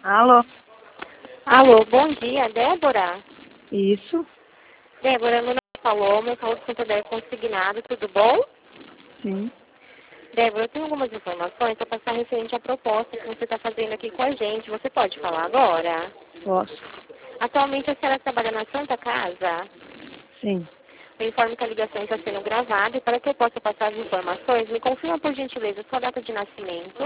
Alô? Alô, bom dia, Débora. Isso? Débora, meu nome é Paloma, eu falo do Santander Consignado, tudo bom? Sim. Débora, eu tenho algumas informações para passar referente à proposta que você está fazendo aqui com a gente. Você pode falar agora? Posso? Atualmente a senhora trabalha na Santa Casa? Sim. Eu informo que a ligação está sendo gravada e para que eu possa passar as informações, me confirma por gentileza sua data de nascimento,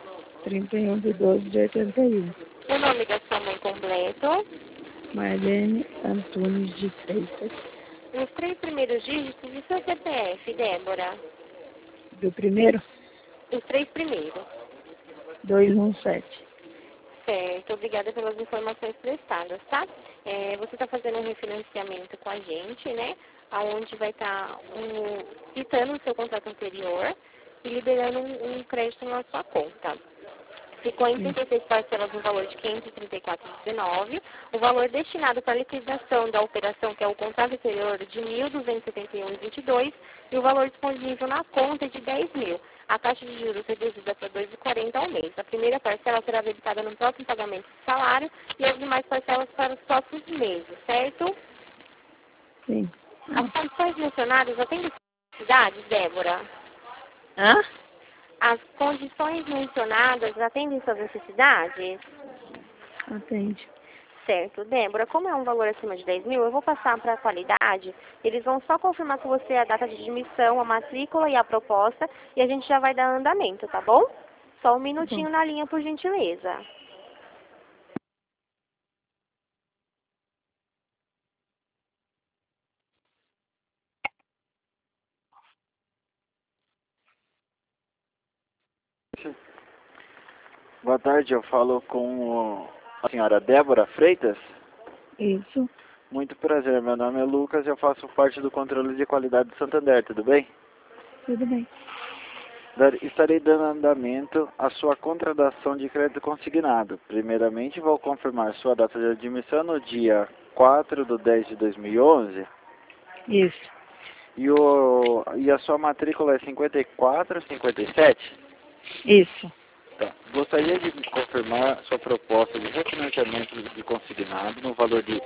31/12/81. o nome da sua mãe completo, Marlene Antunes de Freitas. os 3 primeiros dígitos de seu CPF, Débora. Do primeiro? Os 3 primeiros. 217. Certo, obrigada pelas informações prestadas, tá? Você está fazendo um refinanciamento com a gente, né? Onde vai estar quitando o seu contrato anterior e liberando um crédito na sua conta. Ficou em Sim. 36 parcelas no valor de R$ 534,19. O valor destinado para a liquidação da operação, que é o contrato anterior, de R$ 1.271,22. E o valor disponível na conta é de R$ 10.000. A taxa de juros reduzida para R$ 2,40 ao mês. A primeira parcela será debitada no próximo pagamento do salário e as demais parcelas para os próximos meses, certo? Sim. As condições mencionadas atendem necessidades, Débora? Hã? As condições mencionadas atendem suas necessidades? Atende. Certo, Débora, como é um valor acima de 10.000, eu vou passar para a qualidade. Eles vão só confirmar com você a data de admissão, a matrícula e a proposta, e a gente já vai dar andamento, tá bom? Só um Tá bom. minutinho na linha, por gentileza. Boa tarde, eu falo com a senhora Débora Freitas. Isso? Muito prazer, meu nome é Lucas e eu faço parte do controle de qualidade do Santander, tudo bem? Tudo bem. Estarei dando andamento à sua contratação de crédito consignado. Primeiramente, vou confirmar sua data de admissão no dia 4/10/2011 Isso. e a sua matrícula é 5457. Isso. Tá. Gostaria de confirmar sua proposta de refinanciamento de consignado no valor de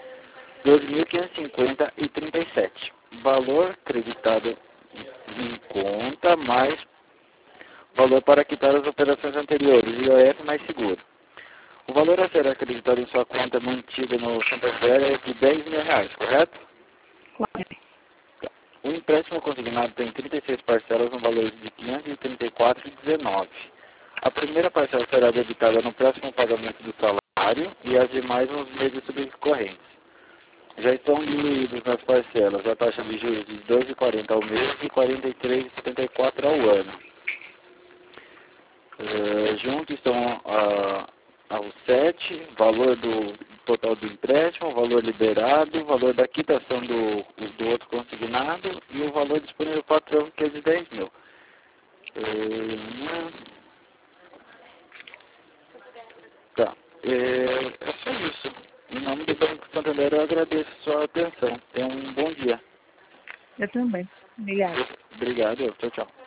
2.550,37. Valor creditado em conta mais valor para quitar as operações anteriores, IOF mais seguro. O valor a ser acreditado em sua conta mantida no Santander é de R$ 10.000, correto? Claro. O empréstimo consignado tem 36 parcelas no valor de R$ 534,19. A primeira parcela será debitada no próximo pagamento do salário e as demais nos meses subcorrentes. Já estão diluídos nas parcelas a taxa de juros de 2,40 ao mês e 43,74 ao ano. Junto estão ao 7, valor do total do empréstimo, valor liberado, valor da quitação do outro consignado e o valor disponível para o patrão, que é de 10.000. Tá. É só isso. Em nome do Banco Santander, eu agradeço a sua atenção. Tenha um bom dia. Eu também. Obrigada. Obrigado. Tchau, tchau.